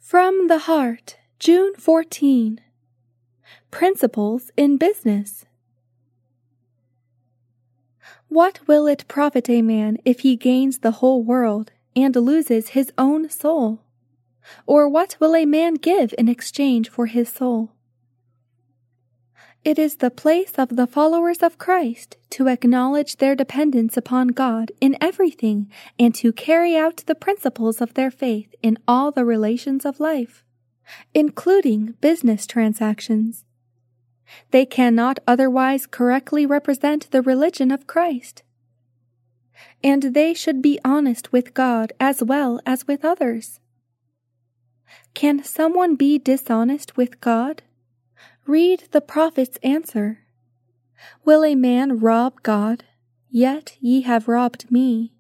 From the Heart, June 14. Principles in Business. What will it profit a man if he gains the whole world and loses his own soul? Or what will a man give in exchange for his soul? It is the place of the followers of Christ to acknowledge their dependence upon God in everything and to carry out the principles of their faith in all the relations of life, including business transactions. They cannot otherwise correctly represent the religion of Christ. And they should be honest with God as well as with others. Can someone be dishonest with God? Read the prophet's answer. Will a man rob God? Yet ye have robbed me.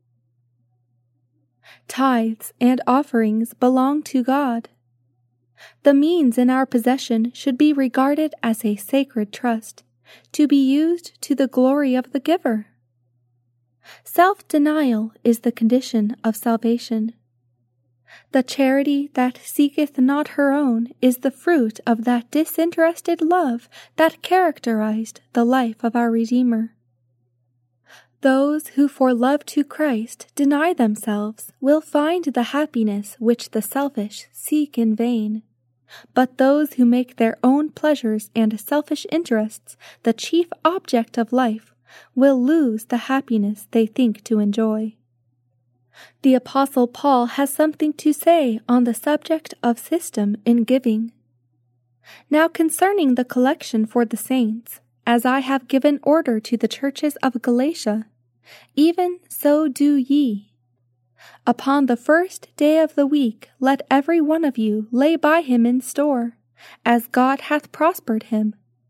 Tithes and offerings belong to God. The means in our possession should be regarded as a sacred trust, to be used to the glory of the giver. Self-denial is the condition of salvation. The charity that seeketh not her own is the fruit of that disinterested love that characterized the life of our Redeemer. Those who for love to Christ deny themselves will find the happiness which the selfish seek in vain. But those who make their own pleasures and selfish interests the chief object of life will lose the happiness they think to enjoy. The Apostle Paul has something to say on the subject of system in giving. Now concerning the collection for the saints, as I have given order to the churches of Galatia, even so do ye. Upon the first day of the week let every one of you lay by him in store, as God hath prospered him.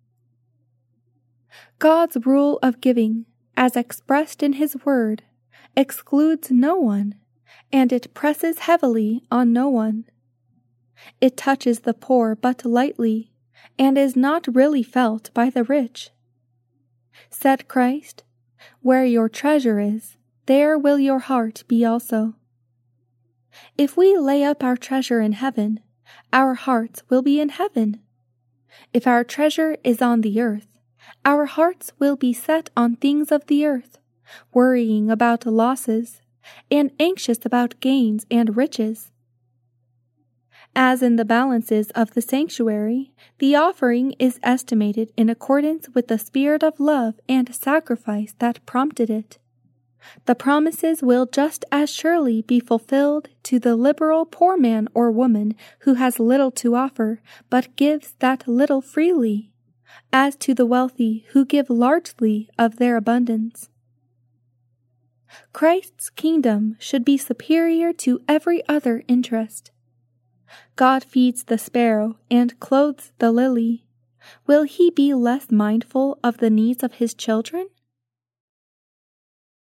God's rule of giving, as expressed in his word, excludes no one, and it presses heavily on no one. It touches the poor but lightly, and is not really felt by the rich. Said Christ, "Where your treasure is, there will your heart be also." If we lay up our treasure in heaven, our hearts will be in heaven. If our treasure is on the earth, our hearts will be set on things of the earth, worrying about losses, and anxious about gains and riches. As in the balances of the sanctuary, the offering is estimated in accordance with the spirit of love and sacrifice that prompted it. The promises will just as surely be fulfilled to the liberal poor man or woman who has little to offer, but gives that little freely, as to the wealthy who give largely of their abundance. Christ's kingdom should be superior to every other interest. God feeds the sparrow and clothes the lily. Will he be less mindful of the needs of his children?